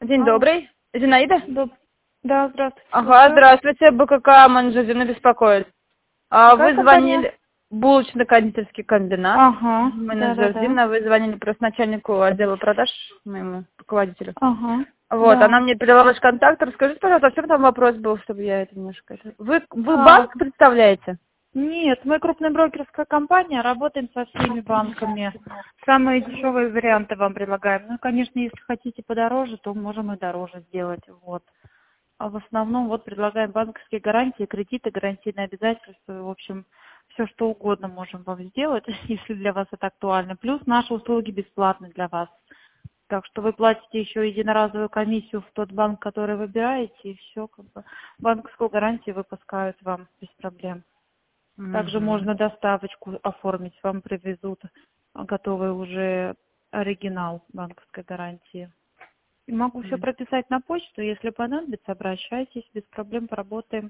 День Алло. добрый. Зинаида? Да, здравствуйте. Ага, Слушаю. здравствуйте, БКК Манжузина беспокоит. Какая Вы компания? звонили, булочно-кондитерский комбинат, Ага, менеджер да. Дина, вы звонили просто начальнику отдела продаж, моему руководителю. Ага, Вот, да. она мне передала ваш контакт. Расскажите, пожалуйста, в чем там вопрос был, чтобы я это немножко... Вы А, банк представляете? нет, мы крупная брокерская компания, работаем со всеми банками. Самые дешевые варианты вам предлагаем. Ну, конечно, если хотите подороже, то можем и дороже сделать. Вот. А в основном вот предлагаем банковские гарантии, кредиты, гарантийные обязательства. В общем, все что угодно можем вам сделать, если для вас это актуально. Плюс наши услуги бесплатны для вас. Так что вы платите еще единоразовую комиссию в тот банк, который выбираете, и все, как бы банковскую гарантию выпускают вам без проблем. Также Мгм. можно доставочку оформить, вам привезут готовый уже оригинал банковской гарантии. И могу все прописать на почту, если понадобится, обращайтесь, без проблем поработаем.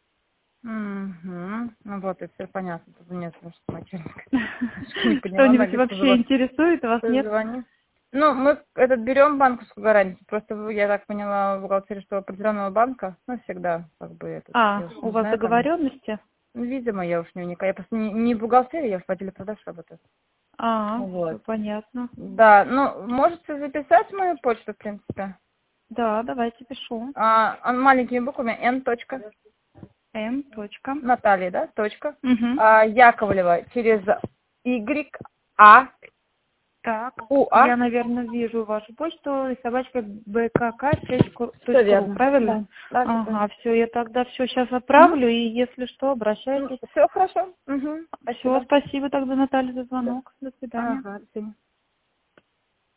Мгм. Ну вот, и все понятно. Тут нет, что начальник. Не поняла, она Что-нибудь говорит, что вообще интересует, вас нет? позвони. Ну, мы этот берем банковскую гарантию. Просто я так поняла в бухгалтерии, что у определенного банка, ну, всегда, как бы, этот, я уж У не вас знаю, там, договоренности? ну, видимо, я уж не уникаю. Я просто не в бухгалтерии, я в отделе продаж работаю. Все Вот. понятно. Да, ну, можете записать мою почту, в принципе. Да, давайте пишу. Маленькими буквами Н. М. Точка. Наталья, да, точка. Угу. Яковлева через Y, А, Так, УА. я, наверное, вижу вашу почту, собачка Все bkk.ru, верно. правильно? Да, да, все Ага, правильно. все, я тогда все сейчас отправлю, и если что, обращайтесь. Все хорошо. Угу. Все, Спасибо. спасибо тогда, Наталья, за звонок. До свидания. Ага, до свидания.